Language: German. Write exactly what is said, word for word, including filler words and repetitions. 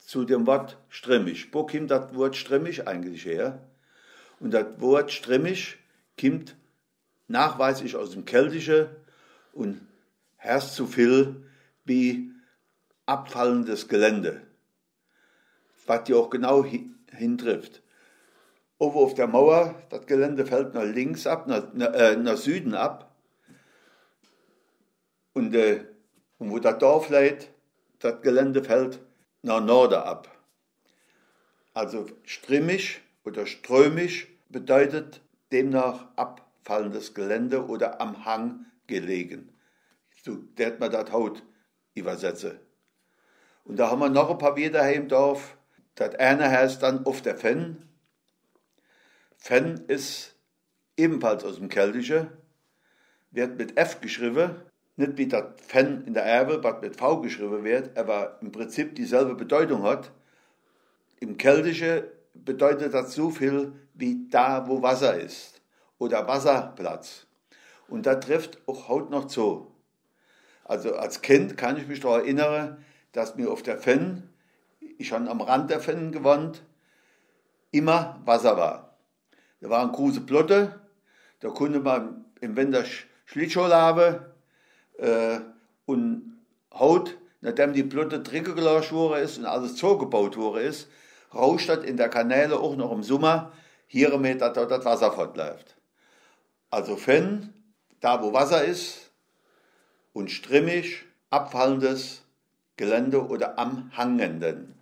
zu dem Wort strimmig. Wo kommt das Wort strimmig eigentlich her? Und das Wort strimmig kommt nachweislich aus dem Keltischen und heißt so viel wie abfallendes Gelände, was die auch genau hintrifft. Oben auf der Mauer, das Gelände fällt nach links ab, nach, äh, nach Süden ab. Und, äh, und wo das Dorf liegt, das Gelände fällt nach Norden ab. Also strimmig oder strömig bedeutet demnach abfallendes Gelände oder am Hang gelegen. So wird man das Haut übersetzen. Und da haben wir noch ein paar Wörter im Dorf. Das eine heißt dann auf der Fenn. Fenn ist ebenfalls aus dem Keltischen, wird mit F geschrieben, nicht wie das Fenn in der Erbe, was mit V geschrieben wird, aber im Prinzip dieselbe Bedeutung hat. Im Keltischen bedeutet das so viel wie da, wo Wasser ist oder Wasserplatz. Und da trifft auch heute noch zu. Also als Kind kann ich mich daran erinnern, dass mir auf der Fenn, ich habe am Rand der Fenn gewohnt, immer Wasser war. Da waren große Plotte, da konnte man im Winter Schlittschuh laufen äh, und heute, nachdem die Plotte Tricke gelassen worden ist und alles zugebaut worden ist, rauscht das in der Kanäle auch noch im Sommer hier mit, dass dort das Wasser fortläuft. Also Fenn, da wo Wasser ist und strimmig, abfallendes Gelände oder am Hangenden.